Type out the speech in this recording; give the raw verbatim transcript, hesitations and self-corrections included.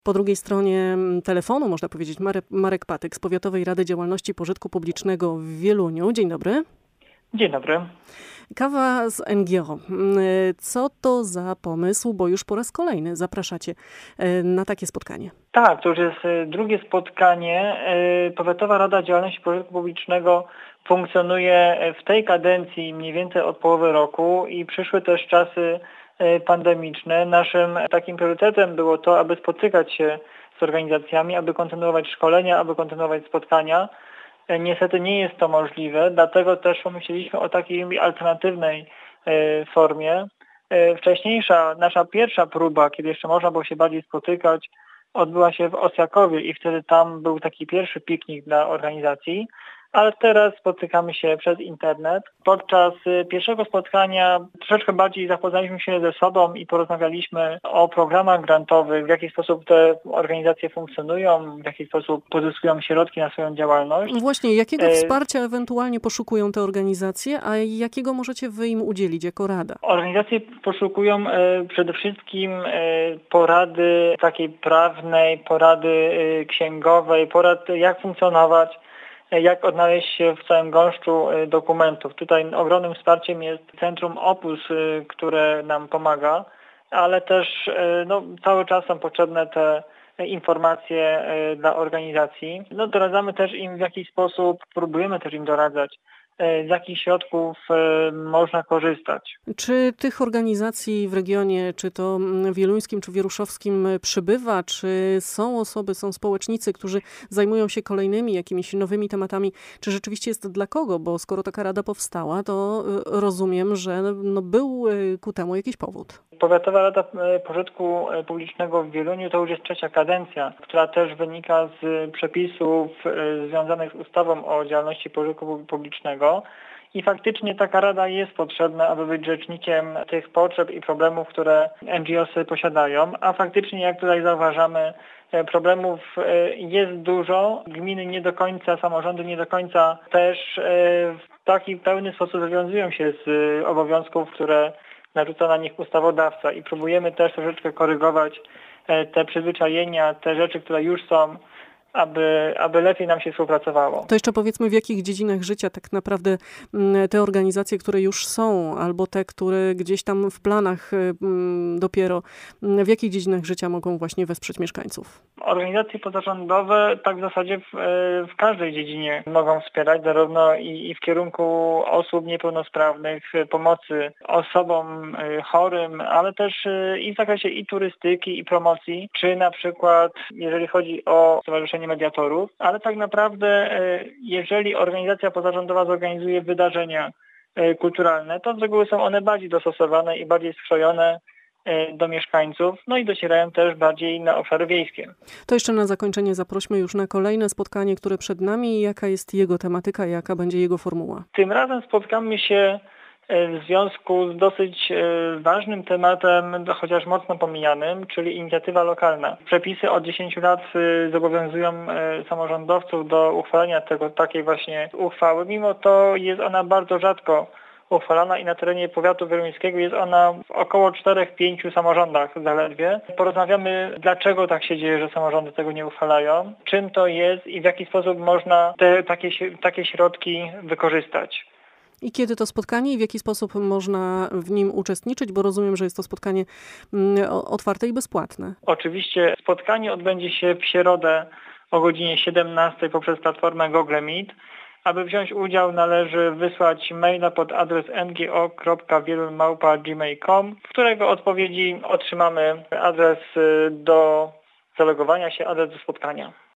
Po drugiej stronie telefonu, można powiedzieć, Marek, Marek Patyk z Powiatowej Rady Działalności Pożytku Publicznego w Wieluniu. Dzień dobry. Dzień dobry. Kawa z N G O. Co to za pomysł, bo już po raz kolejny zapraszacie na takie spotkanie? Tak, to już jest drugie spotkanie. Powiatowa Rada Działalności Pożytku Publicznego funkcjonuje w tej kadencji mniej więcej od połowy roku i przyszły też czasy pandemiczne. Naszym takim priorytetem było to, aby spotykać się z organizacjami, aby kontynuować szkolenia, aby kontynuować spotkania. Niestety nie jest to możliwe, dlatego też pomyśleliśmy o takiej alternatywnej formie. Wcześniejsza, nasza pierwsza próba, kiedy jeszcze można było się bardziej spotykać, odbyła się w Osjakowie i wtedy tam był taki pierwszy piknik dla organizacji, ale teraz spotykamy się przez internet. Podczas pierwszego spotkania troszeczkę bardziej zapoznaliśmy się ze sobą i porozmawialiśmy o programach grantowych, w jaki sposób te organizacje funkcjonują, w jaki sposób pozyskują środki na swoją działalność. Właśnie, jakiego wsparcia ewentualnie poszukują te organizacje, a jakiego możecie wy im udzielić jako rada? Organizacje poszukują przede wszystkim porady takiej prawnej, porady księgowej, porad jak funkcjonować, jak odnaleźć się w całym gąszczu dokumentów. Tutaj ogromnym wsparciem jest Centrum Opus, które nam pomaga, ale też no, cały czas są potrzebne te informacje dla organizacji. No, doradzamy też im w jakiś sposób, próbujemy też im doradzać, z jakich środków można korzystać. Czy tych organizacji w regionie, czy to wieluńskim, czy wieruszowskim przybywa? Czy są osoby, są społecznicy, którzy zajmują się kolejnymi jakimiś nowymi tematami? Czy rzeczywiście jest dla kogo? Bo skoro taka rada powstała, to rozumiem, że no był ku temu jakiś powód. Powiatowa Rada Pożytku Publicznego w Wieluniu to już jest trzecia kadencja, która też wynika z przepisów związanych z ustawą o działalności pożytku publicznego. I faktycznie taka rada jest potrzebna, aby być rzecznikiem tych potrzeb i problemów, które N G O sy posiadają. A faktycznie, jak tutaj zauważamy, problemów jest dużo. Gminy nie do końca, samorządy nie do końca też w taki pełny sposób wywiązują się z obowiązków, które narzuca na nich ustawodawca i próbujemy też troszeczkę korygować te przyzwyczajenia, te rzeczy, które już są, aby, aby lepiej nam się współpracowało. To jeszcze powiedzmy, w jakich dziedzinach życia tak naprawdę te organizacje, które już są, albo te, które gdzieś tam w planach dopiero, w jakich dziedzinach życia mogą właśnie wesprzeć mieszkańców? Organizacje pozarządowe tak w zasadzie w, w każdej dziedzinie mogą wspierać, zarówno i, i w kierunku osób niepełnosprawnych, pomocy osobom chorym, ale też i w zakresie i turystyki, i promocji, czy na przykład jeżeli chodzi o Stowarzyszenie Mediatorów, ale tak naprawdę jeżeli organizacja pozarządowa zorganizuje wydarzenia kulturalne, to z reguły są one bardziej dostosowane i bardziej skrojone do mieszkańców, no i docierają też bardziej na obszary wiejskie. To jeszcze na zakończenie zaprośmy już na kolejne spotkanie, które przed nami. Jaka jest jego tematyka, jaka będzie jego formuła? Tym razem spotkamy się w związku z dosyć ważnym tematem, chociaż mocno pomijanym, czyli inicjatywa lokalna. Przepisy od dziesięciu lat zobowiązują samorządowców do uchwalenia tego, takiej właśnie uchwały. Mimo to jest ona bardzo rzadko uchwalana i na terenie powiatu wieluńskiego jest ona w około czterech pięciu samorządach zaledwie. Porozmawiamy, dlaczego tak się dzieje, że samorządy tego nie uchwalają, czym to jest i w jaki sposób można te takie, takie środki wykorzystać. I kiedy to spotkanie i w jaki sposób można w nim uczestniczyć, bo rozumiem, że jest to spotkanie otwarte i bezpłatne. Oczywiście spotkanie odbędzie się w środę o godzinie siedemnastej poprzez platformę Google Meet. Aby wziąć udział, należy wysłać maila pod adres n g o kropka wielun małpa gmail kropka com, w którego odpowiedzi otrzymamy adres do zalogowania się, adres do spotkania.